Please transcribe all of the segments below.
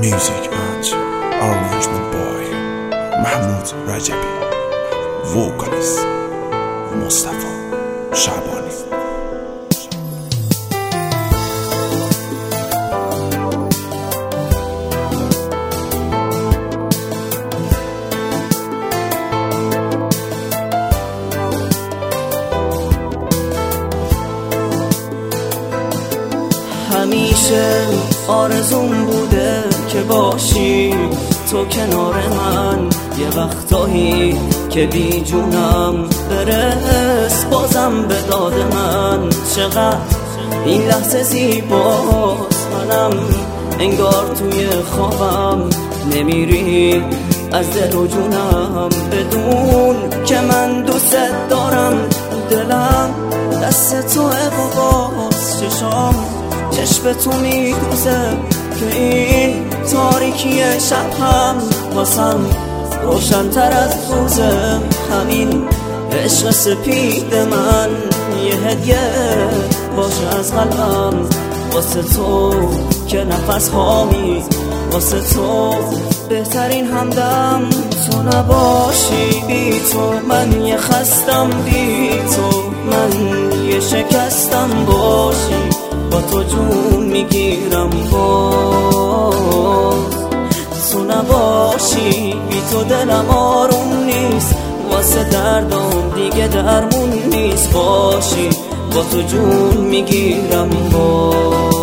Music and arrangement by محمود رجبی. Vocalist مصطفی شعبانی. همیشه آرزوم بوده که باشی تو کنار من، یه وقتایی که بی جونم برس بازم به داد من. چقدر این لحظه زیباست، منم انگار توی خوابم نمیری از دل و جونم، بدون که من دوست دارم. دلم دست توه و باز چشم تو میدوزه که این تاریکی شب هم واسم روشن‌تر از روزه. همین عشق سپید من یه هدیه باشه از قلبم واسه تو که نفس هامی واسه تو بهترین همدم. تو نباشی بی تو من یه خستم، بی تو من یه شکستم. باشی با تو جون میگیرم باز. تو نباشی بی تو دلم آروم نیست، واسه دردم دیگه درمون نیست. باشی با تو جون میگیرم باز.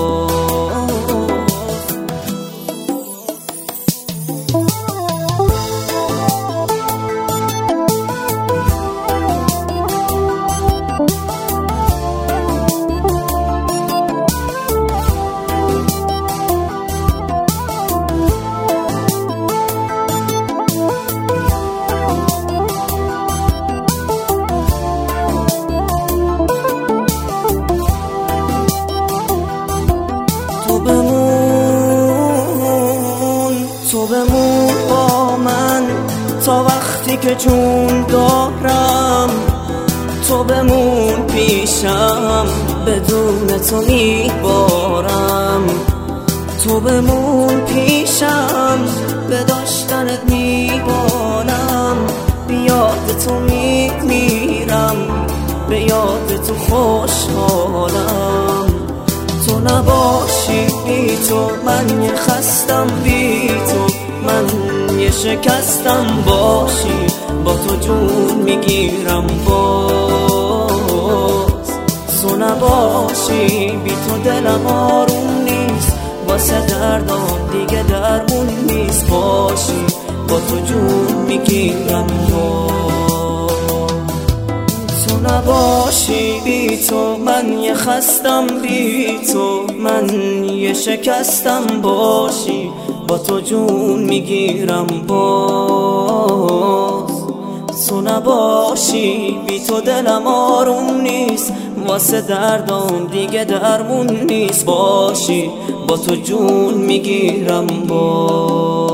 تو بمون با من تا وقتی که جون دارم، تو بمون پیشم بدون تو میبارم. تو بمون پیشم به داشتنت میبالم، بیاد تو میمیرم به یاد تو خوشحالم. تو نباشی بی تو من یه خستم، بی تو من یه شکستم. باشی با تو جون میگیرم باز. تو نباشی بی تو دلم آروم نیست، واسه دردم دیگه درمون نیست. باشی با تو جون میگیرم باز. تو نباشی بی تو من یه خستم، بی تو من یه شکستم. باشی با تو جون میگیرم باز. تو نباشی بی تو دلم آروم نیست، واسه دردم دیگه درمون نیست. باشی با تو جون میگیرم باز.